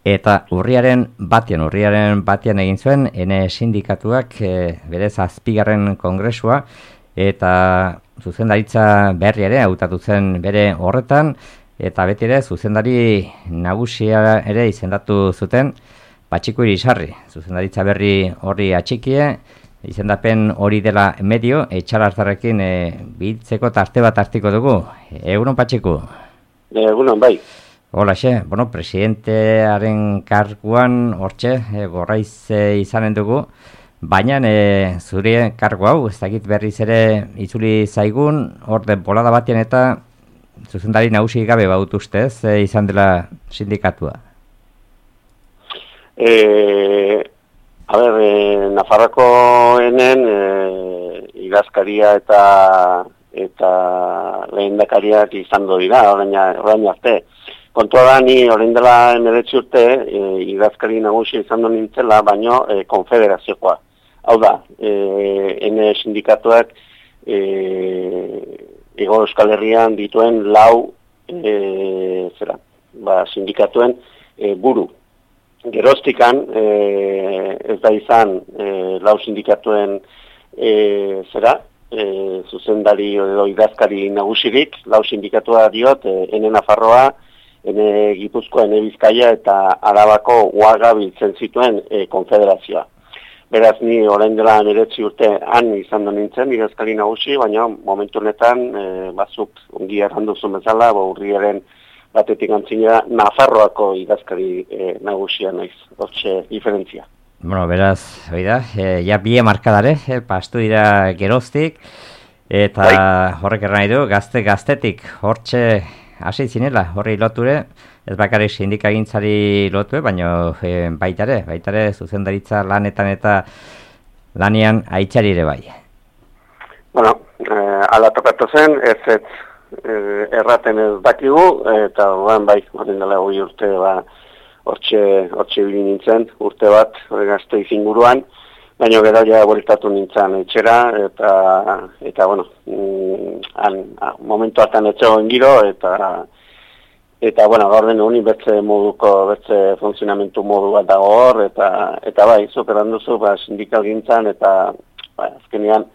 Eta urriaren batean egin zuen, ene sindikatuak bere 7. kongresua, eta zuzendaritza berri ere hautatu zen bere horretan, eta beti ere zuzendari nagusia ere izendatu zuten Patxiku Irisarri. Zuzendaritza berri horri atxikie, izendapen hori dela medio, etxalartarrekin biltzeko tarte bat hartiko dugu. Egunon, Patxiku? Egunon, bai. Holaxe, presidentearen karguan hortxe, gorraiz izanen dugu, baina zure kargu hau, ez dakit berriz ere itzuli zaigun, hor bolada batean eta zuzendari nagusi gabe baut ustez, izan dela sindikatua. Nafarroko enen idazkaria eta lehendakariak izan dira, orain arte. Kontua da, ni orain dela 19 urte idazkari nagusi izan du nintzela, baino konfederaziokoa. Hau da, ene sindikatuak Hego Euskal Herrian dituen 4 sindikatuen buru. Geroztikan ez da izan 4 sindikatuen zuzendari edo idazkari nagusirik, 4 sindikatua diot, ene Nafarroa, ene Gipuzkoa, ene Bizkaia eta Arabako UAGA biltzen zituen konfederazioa. Beraz, ni orain dela 19 urte han izan da nintzen idazkari nagusi, baina momentu honetan bazuk ongi erranduzun bezala, urriaren batetik antzina Nafarroako idazkari nagusia naiz, hortxe diferentzia. Beraz, oida, ja bi markadare, pastu dira Geroztik, eta horrek erran nahi du, gaztetik hortxe hasi zinela, horri loture, ez bakarrik sindikagintzari lotue, baina baitare zuzendaritza lanetan eta lanian aitzari ere bai. Ala tokatu zen, ez erraten ez dakigu, eta bai, horren dela 20 urte, hortxe bilin nintzen, urte bat, gazte izinguruan, baina gero ja bueltatu nintzen etxera, eta momentu hartan etxegoen giro, eta gaur den honi bertze funtzionamentu modu bat dago hor, eta bai, zuperan duzu, sindikal gintzan, eta azkenean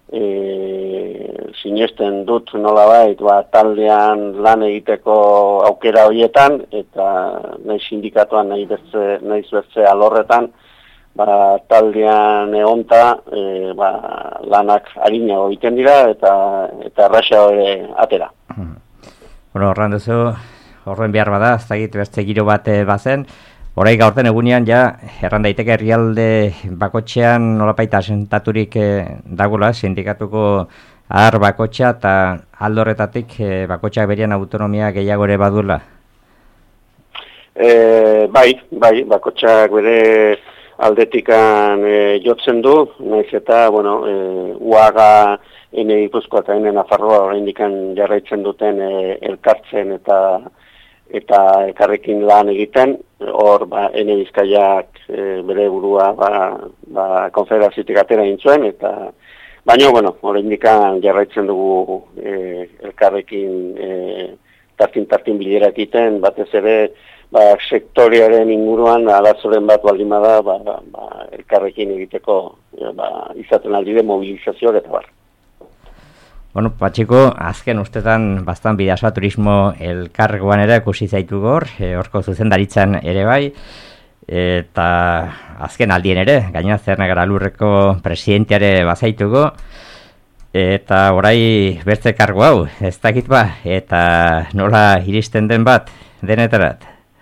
sinesten dut nolabait, taldean lan egiteko aukera horietan, eta nahi sindikatuan, nahi bertze alorretan, taldean egonta lanak harinago egiten dira, eta erraxa hori atera. Horren duzu, horren behar bada, ez dakit bertze giro bat bazen, horai gaurten egunean ja, erran daiteke herrialde bakotxean nolapaita asentaturik dagoela, sindikatuko ahar bakotxa eta aldorretatik bakotxak berian autonomia gehiago ere baduela? Bai, bakotxak bere aldetikan jotzen du, naiz eta, UAGA, ene Gipuzkoa eta ene Nafarroa oraindikan jarraitzen duten elkartzen eta elkarrekin lan egiten, hor ene Bizkaiak bere burua konfederaziotik atera intzuen, eta baina, oraindikan jarraitzen dugu elkarrekin tartin bilera egiten, batez ere sektorearen inguruan arazoren bat baldin bada elkarrekin egiteko izaten aldide mobilizazioak eta bar. Patxiko, azken ustetan bastan Bidasoa Turismo elkargoan ere ikusi zaitu horko zuzendaritzan ere bai, eta azken aldien ere, gaina Zernagara Lurreko presidenteare bazaituko, eta orai bertze kargo hau, ez dakit eta nola iristen den bat, denetarat?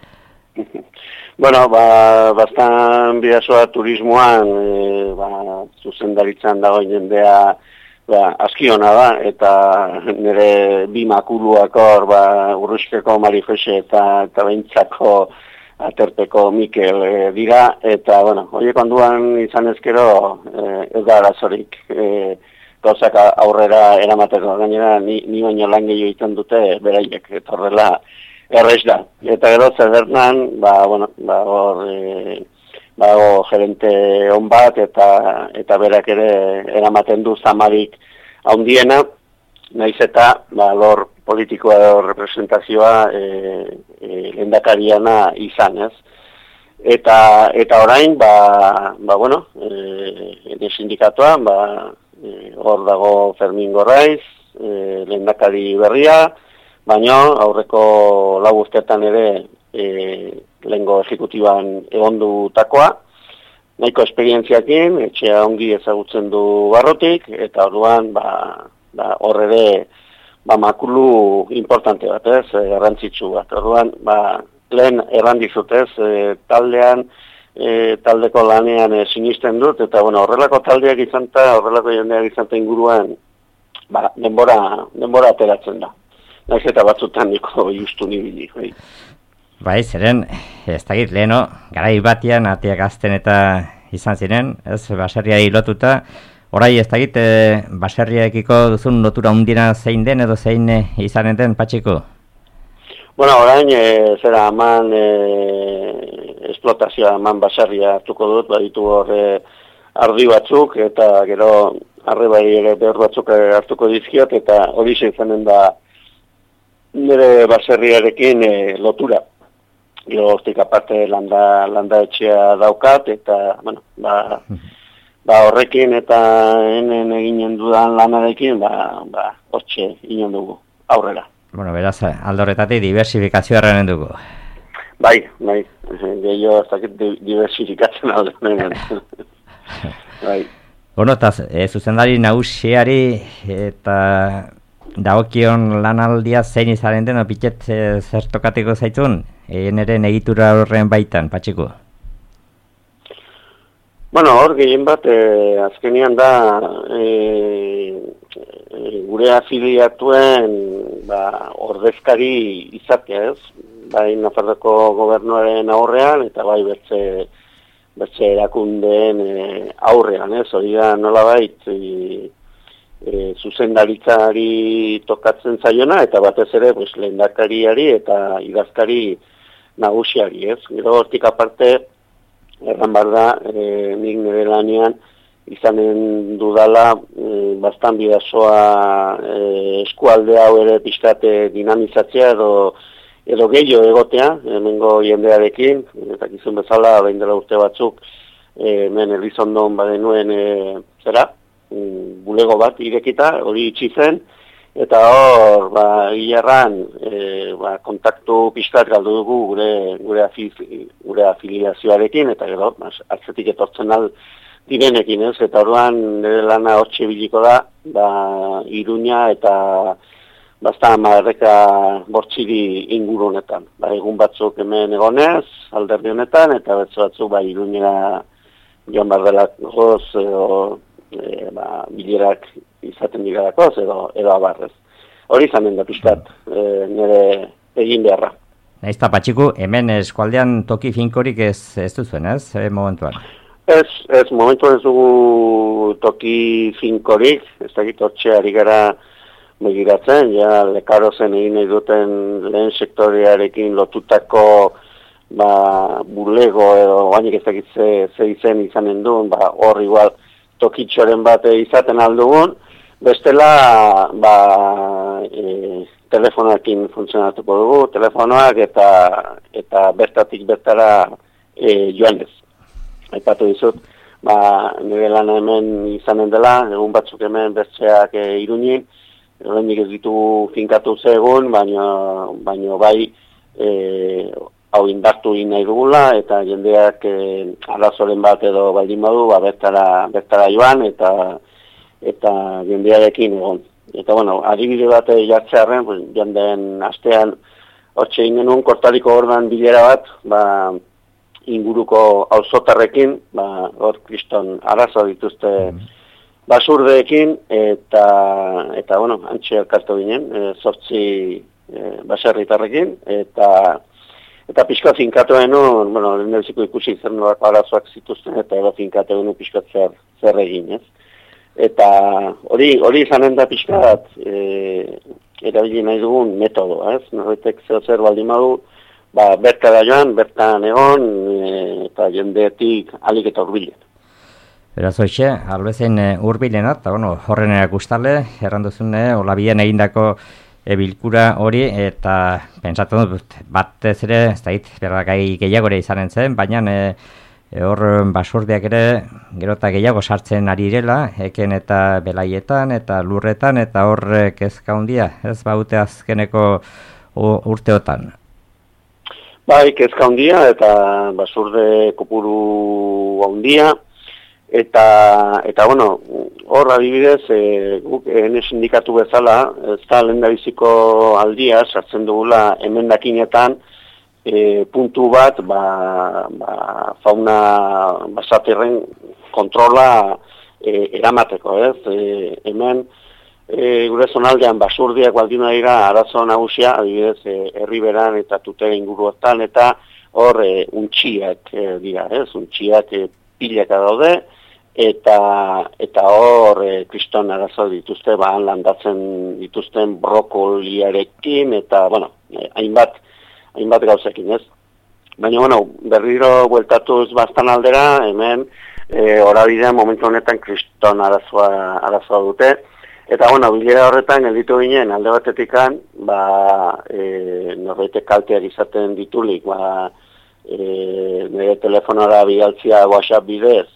Bastan Bidasoa Turismoan zuzendaritzan dago jendea aski hona da, eta nire bi makuluak hor, Urruskeko Mari Jose eta Behintzako Aterpeko Mikel dira, eta, horiek onduan izan ezkero ez da arazorik gauzak aurrera eramateko, gainera ni baino lan gehiago egiten dute beraiek, eta horrela errez da. Eta gero zedernan, hor gerente on bat, eta berak ere eramaten du zamarik handiena, naiz eta lor politikoa edo representazioa lehendakariana izan, ez? Eta orain, bueno, sindikatuan, hor dago Fermin Gorraiz, lehendakari berria, baina aurreko 4 urteetan ere lehengo ejecutiban egondutakoa, nahiko esperientziakin, etxea ongi ezagutzen du barrotik, eta orduan, hor ere, makulu importante bat, garrantzitsu bat. Orduan, lehen erran dizutez, taldeko lanean sinisten dut, eta bueno, horrelako taldeak izan eta horrelako jendeak izan inguruan, denbora ateratzen da. Naiz eta batzutan niko justu nibili. Bai, zeren, ez dakit, leheno, garai batian, ateak azten eta izan ziren, ez, baserriai lotuta, orai ez dakit, baserriaekiko duzun lotura hundina zein den edo zein izanen den, Patxiku? Bueno, orain, zera, eman esplotazioa, eman baserria hartuko dut, baditu horre ardi batzuk, eta gero arrebai ere behar batzuk hartuko dizkiot, eta hori izanen da nire baserriarekin lotura. Gero hortik aparte landa etxea daukat, eta, bueno, horrekin eta enen eginen dudan lanarekin, hortxe inen dugu, aurrera. Bueno, beraz, aldorretatik diversifikazioa erranen dugu. Bai, gehiago ez dakit diversifikatzen aldorren. Bai. Bueno, eta zuzendari nagusiari eta dagokion lanaldia zein izaren den, opitxet zer tokatiko zaitzun, eren egitura horren baitan, Patxiku? Bueno, hor gehien bat, azkenian da, gure afiliatuen ordezkari izatea, ez? Bai Nafarroako gobernuaren aurrean, eta bai bertze erakundeen aurrean, ez? Hori da nolabait zuzendaritzari tokatzen zaiona, eta batez ere lehendakariari eta idazkari nagusiari, ez? Gero hortik aparte, erran da, nik nire lanean izanen dudala bastan bidazoa eskualde hau ere pixkate dinamizatzea edo gehiago egotea, hemengo jendearekin, eta gizun bezala, behin dela urte batzuk, hemen Elizondon badenuen bulego bat irekita, hori itxi zen, eta hor, hilarran, kontaktu pixkat galdu dugu gure afiliazioarekin, eta gero, atzetik etortzen direnekin, ez? Eta orduan nire lana hortxe biliko da, Iruña eta bastan Erreka Bortziri inguru honetan. Egun batzuk hemen egonez, alderdi honetan, eta batzuk Iruña joan bardelak goz, bilerak izaten digarakoz, edo abarrez. Hori izanen da pixkat, nire egin beharra. Naizta, Patxiku, hemen eskualdean toki finkorik ez duzuen, ez? Momentuan. Ez, momentu ez dugu toki finkorik, ez dakit hortxe ari gara begiratzen, ja Lekarozen egin nahi duten lehen sektorearekin lotutako bulego edo gainik ez dakit ze izen izanen duen, hor igual tokitxoren bat izaten aldugun, bestela telefonoekin funtzionatuko dugu, telefonoak eta bertatik bertara joanez. Aipatu dizut, nire lan hemen izanen dela, egun batzuk hemen bertzeak Iruñin, horrenik ez ditu finkatu zegoen, baina bai hau indartu nahi dugula, eta jendeak arazoren bat edo baldin badu, bertara joan, eta jendearekin egon. Eta, bueno, adibide bat jartzearen, jenden astean, hortxe ingenuen kortaliko ordan bilera bat, inguruko auzotarrekin, hor kriston arazo dituzte basurdeekin, eta bueno, antxe elkartu ginen, 8 baserritarrekin, eta pixka finkatuen, bueno, lehendabiziko ikusi zer nolako arazoak zituzten, eta edo finkatuen pixkat zer egin, ez? Eta hori izanen da pixkat, erabili nahi dugun metodo, ez? Norretek zer baldin badu, bertara joan, bertan egon, eta jendeetik alik eta urbilen. Beraz, hoxe, albezen urbilena, eta bueno, horren erakustalde, erranduzun, olabien egindako bilkura hori, eta pentsatu dut, batez ere, ez da hit, gai gehiagore izanen zen, baina hor basurdeak ere gero eta gehiago sartzen ari direla, eken eta belaietan eta lurretan, eta hor kezka handia, ez baute azkeneko urteotan. Bai, kezka handia eta basurde kopuru handia, eta bueno, hor adibidez, guk ene sindikatu bezala, ez da lehendabiziko aldia, sartzen dugula emendakinetan, puntu bat, fauna basatirren kontrola eramateko, ez? Hemen, gure zonaldean basurdiak baldin dira arazo nagusia, adibidez, herriberan eta tutera inguruetan, eta hor untxiak dira, ez? Untxiak pilaka daude, eta hor kriston arazo dituzte, landatzen dituzten brokoliarekin, eta, bueno, hainbat gauzekin, ez? Baina, bueno, berriro bueltatuz bastan aldera, hemen, horabidean momentu honetan kriston arazoa dute, eta, bueno, bilera horretan, gelditu ginen, alde batetikan, norbaitek kalteak izaten ditulik, nire telefonora bidaltzia WhatsApp bidez,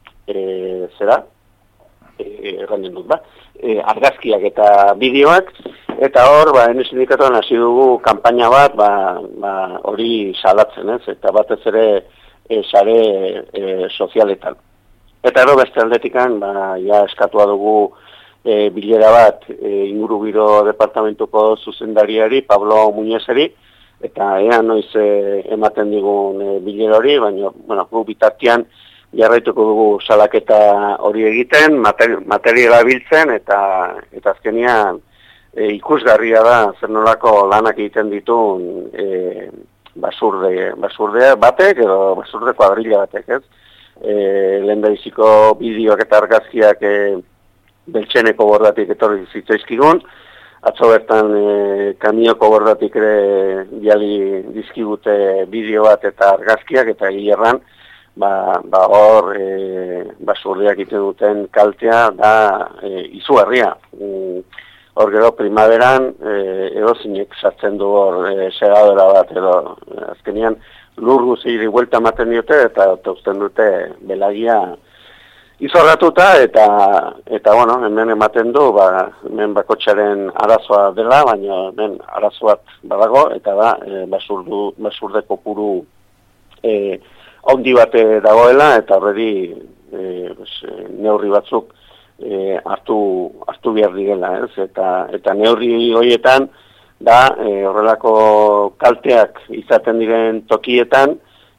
erranden dut, argazkiak eta bideoak, eta hor, ene sindikatuan hasi dugu kanpaina bat, hori salatzen, ez? Eta batez ere sare sozialetan. Eta ero beste aldetikan, ja eskatua dugu bilera bat ingurugiro departamentuko zuzendariari, Pablo Muñezeri, eta ea noiz ematen digun bilera hori, baina, bueno, gu bitartean jarraituko dugu salaketa hori egiten, materiala biltzen, eta azkenean ikusgarria da zer nolako lanak egiten dituen basurde batek edo basurde kuadrilla batek, ez? Lehendabiziko bideoak eta argazkiak Beltzeneko bordatik etorri zitzaizkigun, atzo bertan Kamioko bordatik ere biali dizkigute bideo bat eta argazkiak, eta gilerran hor basurdeak egiten duten kaltea da izugarria. Hor gero primaveran edozinek sartzen du hor segadora bat, edo azkenean lur guziri buelta ematen diote eta uzten dute belagia izorratuta, eta bueno, hemen ematen du, hemen bakotxaren arazoa dela, baina hemen arazo bat badago, eta da basurde kopuru handi bat dagoela, eta horredi neurri batzuk hartu behar direla, ez? Eta neurri horietan da horrelako kalteak izaten diren tokietan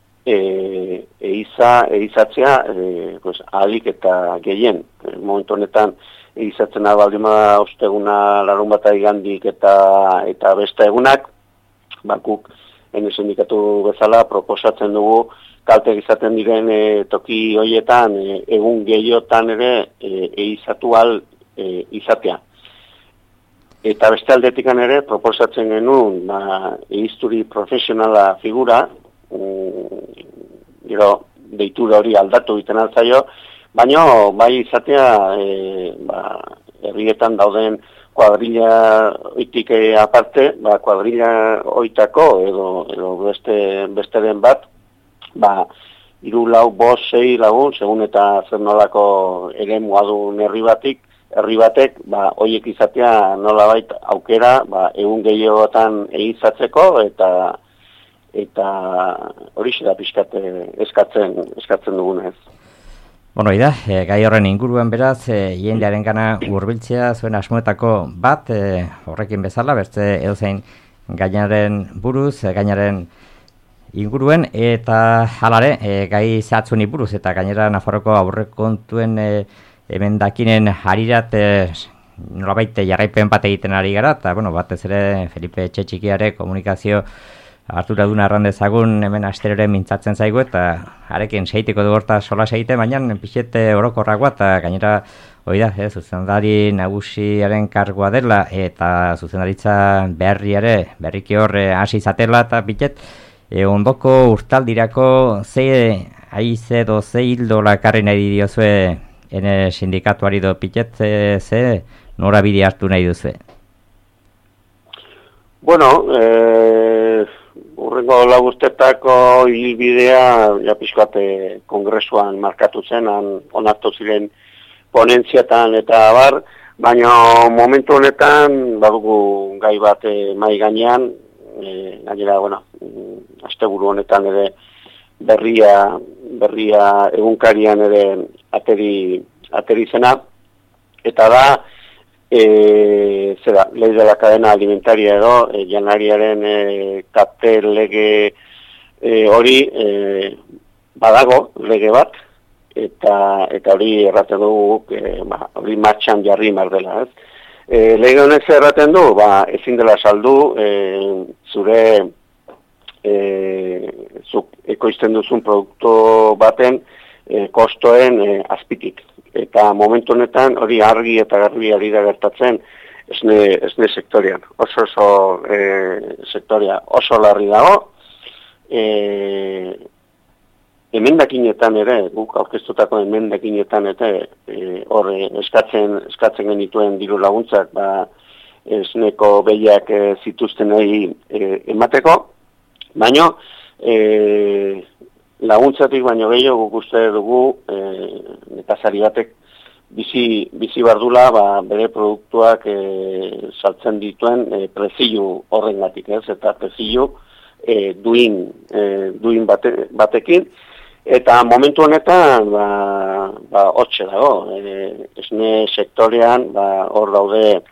eizatzea ahalik eta gehien. Momentu honetan eizatzen baldin bada osteguna, larun bat igandik eta beste egunak, guk ene sindikatu bezala proposatzen dugu kalte izaten diren toki horietan egun gehiotan ere eizatu izatea. Eta beste aldetikan ere proposatzen genuen eizturi profesionala figura, gero deitura hori aldatu egiten altzaio, baina bai izatea herrietan dauden kuadrilla oitik aparte, kuadrilla oitako edo beste den bat, 3, 4, 5, 6 lagun, segun eta zer nolako eremua duen herri batek, horiek izatea nolabait aukera, egun gehiotan egizatzeko, eta hori da pixkat eskatzen dugunez. Bueno, gai horren inguruan beraz, jendearen gana hurbiltzea zuen asmoetako bat, horrekin bezala, beste edozein gainaren buruz, gainaren inguruen, eta halare, gai zehatzuni buruz, eta gainera Nafarroko aurrekontuen emendakinen harirat nolabait jarraipen bat egiten ari gara, eta bueno, batez ere Felipe Etxetxikiare komunikazio harturaduna erran dezagun hemen asterore mintzatzen zaigu, eta harekin seitiko dugu horta sola seite, baina pixete orokorragoa, eta gainera zuzendari nagusiaren kargoa dela, eta zuzendaritza berriki hor hasi izatela, eta pixet ondoko urtaldirako ze hildo lakarri nahi diozue ene sindikatuari do pixet ze norabide hartu nahi duzue? Bueno, urrengo lau urtetako hilbidea ja pixkat kongresuan markatu zen, onartu ziren ponentziatan eta abar, baina momentu honetan badugu gai bat mai gainean, gainera, bueno, asteburu honetan ere berria egunkarian ere ateri zena, eta da, ley de la cadena alimentaria edo, janariaren kapte lege hori badago, lege bat, eta hori erraten dugu, hori martxan jarri mardela, ez? Lege honek erraten du, ezin dela saldu, zure zuk ekoizten duzun produktu baten kostoen azpitik. Eta momentu honetan hori argi eta garbi ari da gertatzen esne sektorian. Oso sektoria oso larri dago. Emendakinetan ere, guk aurkeztutako emendakinetan hor eskatzen genituen diru laguntzak esneko behiak zituztenei emateko, baino laguntzatik baino gehiago guk uste dugu nekazari batek bizi bardula bere produktuak saltzen dituen prezio horrengatik, ez? Eta prezio duin batekin, eta momentu honetan hortxe dago, esne sektorean hor daude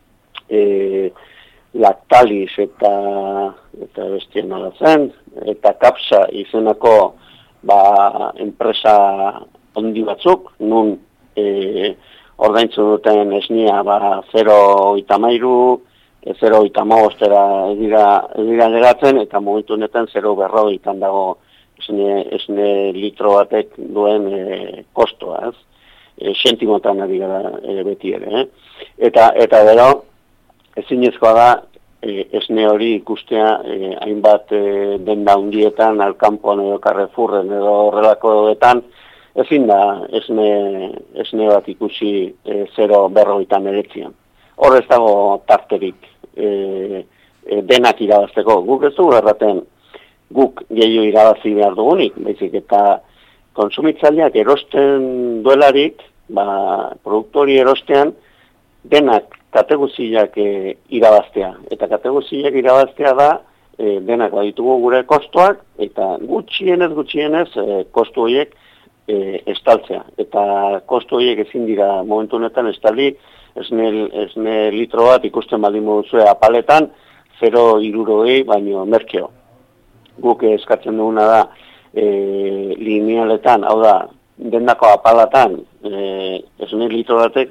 Lactalis eta bestien nolatzen, eta Capsa izenako enpresa handi batzuk, nun ordaintzen duten esnia 0,13, 0,15 dira legatzen, eta momentu honetan 0,40 dago esne litro batek duen kostoa, ez? Sentimotan ari gara beti ere, Eta gero, ezinezkoa da esne hori ikustea hainbat denda hundietan, Alkanpon edo Carrefourren edo horrelakoetan, ezin da esne bat ikusi 0,49. Hor ez dago tarterik denak irabazteko. Guk ez dugu erraten guk gehiago irabazi behar dugunik, baizik eta konsumitzaileak erosten duelarik, produktu hori erostean, denak kategoziak irabaztea. Eta kategoziak irabaztea da, denak baditugu gure kostoak, eta gutxienez kostu horiek estaltzea. Eta kostu horiek ezin dira momentu honetan estali, esne litro bat ikusten baldin moduzue apaletan, 0,60 baino merkeo. Guk eskatzen duguna da linealetan, hau da, dendako apalatan, esne litro batek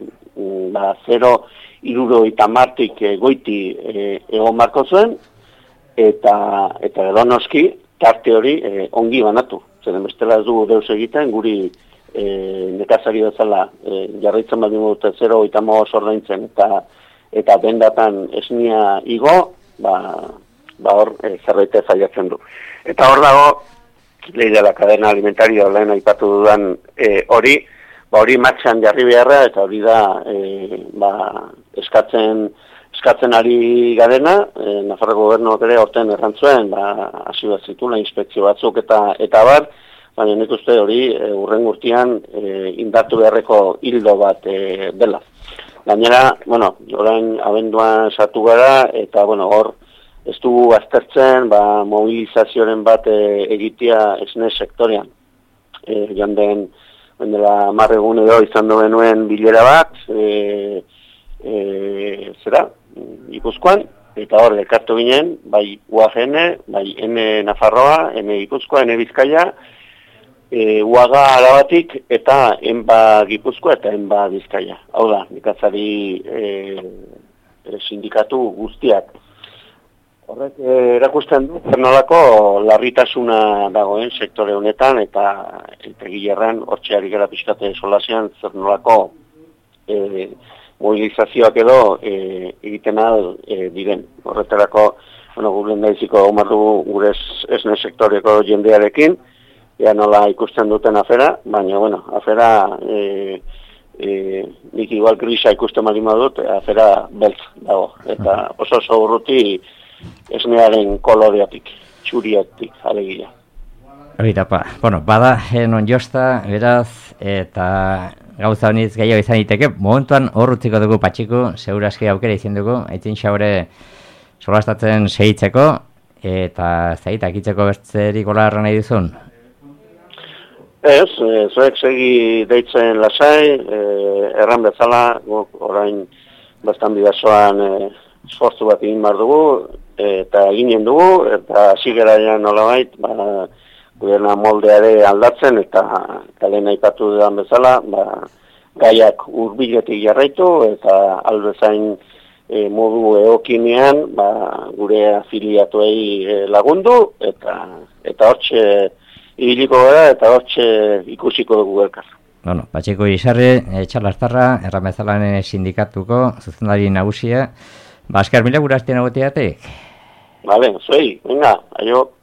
0,60 goiti egon marko zuen, eta edo noski, tarte hori ongi banatu. Zeren bestela ez dugu deus egiten, guri nekazari bezala jarraitzen baldin dute 0,15 ordaintzen eta dendatan esnia igo, hor zerbait failatzen du. Eta hor dago, ley de la cadena alimentaria lehen aipatu dudan hori martxan jarri beharra, eta hori da eskatzen ari garena, Nafarroko gobernuak ere horten errantzuen, hasi bat zitula inspekzio batzuk eta bar, baina nik uste hori urren urtean indartu beharreko hildo bat dela. Gainera, orain abenduan sartu gara, eta hor ez dugu aztertzen mobilizazioaren bat egitea esne sektorean. Joan den dela 10 egun edo izan genuen bilera bat, Gipuzkoan, eta hor elkartu ginen, bai UAGN, bai N Nafarroa, N Gipuzkoa, N Bizkaia, UAGA Arabatik, eta ENBA Gipuzkoa eta ENBA Bizkaia. Hau da, nekazari sindikatu guztiak. Horrek erakusten du, nolako larritasuna dagoen sektore honetan, eta gilerran, hortxeari gara pixkate solazioan, zer nolako mobilizazioak edo egiten diren. Horretarako, guren daiziko omardu gure esne sektoreko jendearekin, ea nola ikusten duten afera, baina, afera nik igual grisa ikusten baldin badut, afera beltz dago. Eta oso urruti esnearen koloreatik, txuriatik, alegia. Bueno, bada non josta, beraz, eta gauza honiz gehiago izan diteke, momentuan hor utziko dugu Patxiku, seguraski aukera izan dugu, aitzin xaure solastatzen segitzeko, eta akitzeko bertzerik gola erran nahi duzun? Ez, zuek segi deitzen lasai, erran bezala, orain bastan bidazoan esfortzu bat egin behar dugu, eta eginen dugu, eta hasi garaian nolabait, gudena moldeare aldatzen, eta lehen aipatu dudan bezala, gaiak hurbiletik jarraitu, eta albezain modu eokinean, gure afiliatuei lagundu, eta hortxe ibiliko gara, eta hortxe ikusiko dugu elkar. Bueno, Patxiku Izarri, Etxalastarra, Erramezalanen sindikatuko, zuzendari nagusia, Asker mila gure hastien agotiatik. Vale, zuei, venga, aio.